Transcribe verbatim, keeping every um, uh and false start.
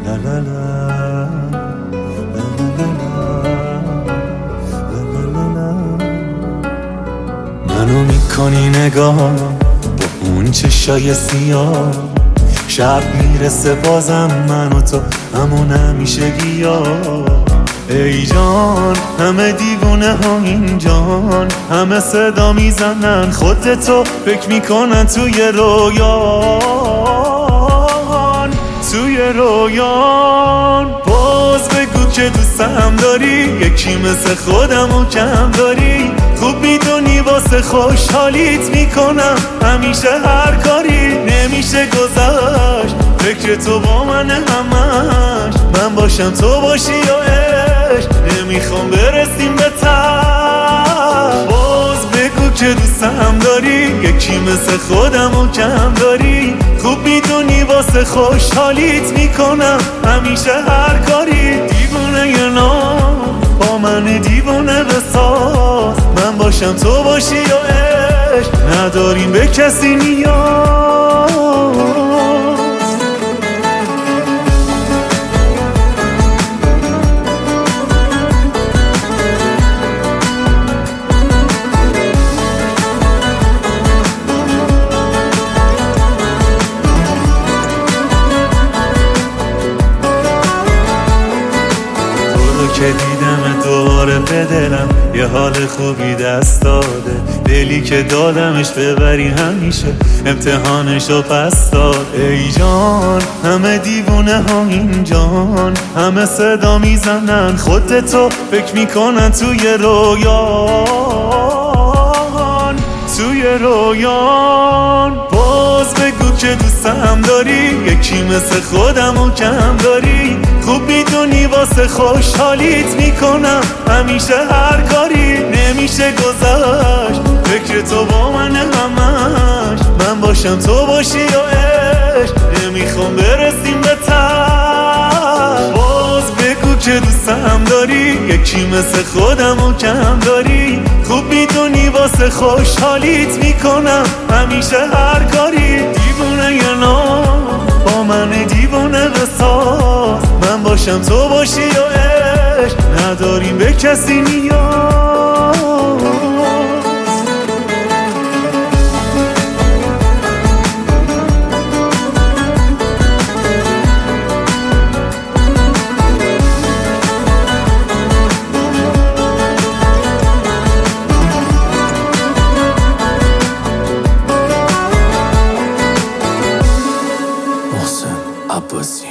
لا لا لا لا لا لا لا لا. منو میکنی نگاه با اون چشای سیاه، شب میرسه بازم من و تو همون همیشگی ها. ای جان همه دیوونه ها این جان، همه صدا میزنن خودتو فکر میکنن توی رویان، توی رویان. باز بگو که دوستم داری، یکی مثل خودمو کم داری. خوب میدونی واسه خوشحالیت میکنم همیشه هر کاری. نمیشه گذشت فکر تو با من همش، من باشم تو باشی یا عشق، نمیخوام برسیم به ته. باز بگو که دوستم داری، یکی مثل خودمو کم داری. خوب میدونی واسه خوشحالیت میکنم همیشه هر کاری. دیوونه یه نام با من دیوونه بساز، من باشم تو باشی یا عشق، نداریم به کسی نیاز. که دیدم دوباره به دلم یه حال خوبی دست داده. دلی که دادمش ببری همیشه امتحانشو پس داد. ای جان همه دیوونه ها این جان، همه صدا میزنن خودتو فکر میکنن توی رویان، توی رویان. باز بگو که دوستم داری، یکی مثل خودمو کم داری. خوب میدونی واسه خوشحالیت میکنم همیشه هر کاری. نمیشه گذشت فکر تو با من همش، من باشم تو باشی یا عشق، نمیخوام برسیم به ته. باز بگو که دوستم داری، یکی مثل خودمو کم داری. خوب میدونی واسه خوشحالیت میکنم همیشه هر کاری. دیوونه یه نام با من دیوونه بساز، من باشم تو باشی یا عشق، نداریم به کسی نیاز. محسن عباسی.